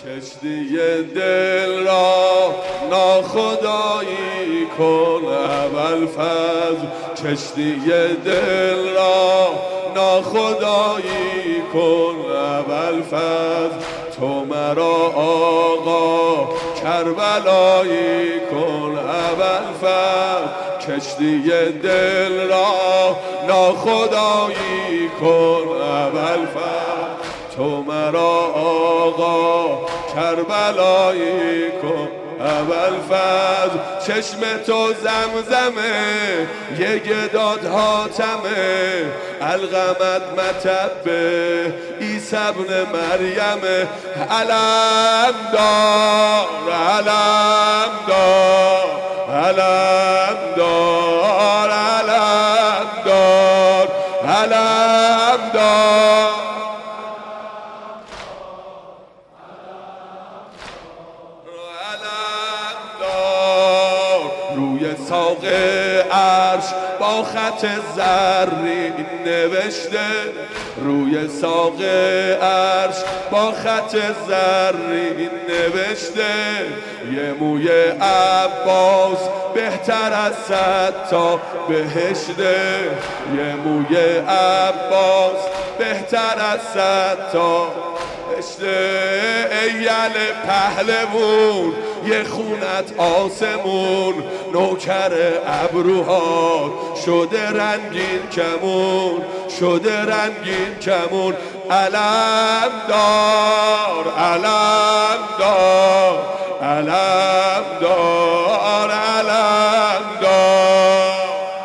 کشتی دل را ناخدایی کن ابوالفضل، کشتی دل را ناخدایی کن ابوالفضل، تو مرا آقا کربلایی کن ابوالفضل، کشتی دل را ناخدایی کن ابوالفضل، تو مرا آقا کربلایی کن ابوالفضل، چشم تو زمزمه یه گداد حاتمه، القمت متبه عیسی ابن مریم، علم دار علم دار علم دار علم دار علم دار. روی ساق عرش با خط زرین نوشته، روی ساق عرش با خط زرین نوشته، یه موی عباس بهتر از 100 تا بهشته، یه موی عباس بهتر از 100 تا ایل پهلوون یه خونت آسمون، نوکر ابروهات شده رنگین کمون، شده رنگین کمون، علم دار علم دار علم دار علم دار.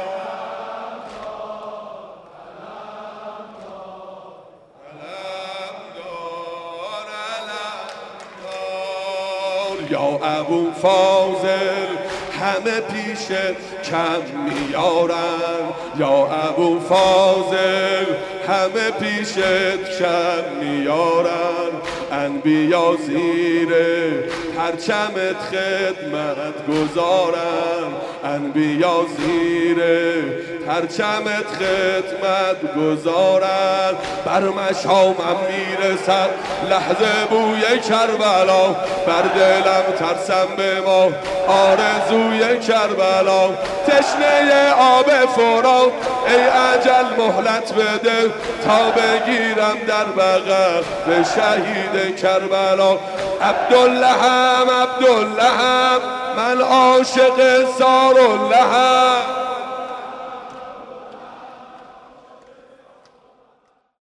یا ابو فاضل همه پیشت کم میارن، یا ابو فاضل همه پیشت کم میارن، انبیا زیر پرچمت خدمت گذارن، انبیا زیر پرچمت خدمت گذارن، بر مشامم میرسد لحظه بوی کربلا، بر دلم ترسم به ما آرزوی کربلا، تشنه آب فرات ای اجل مهلت بده، تا بگیرم در بغل به شهید کربلا، عبداللهم عبداللهم من عاشق زاراللهم.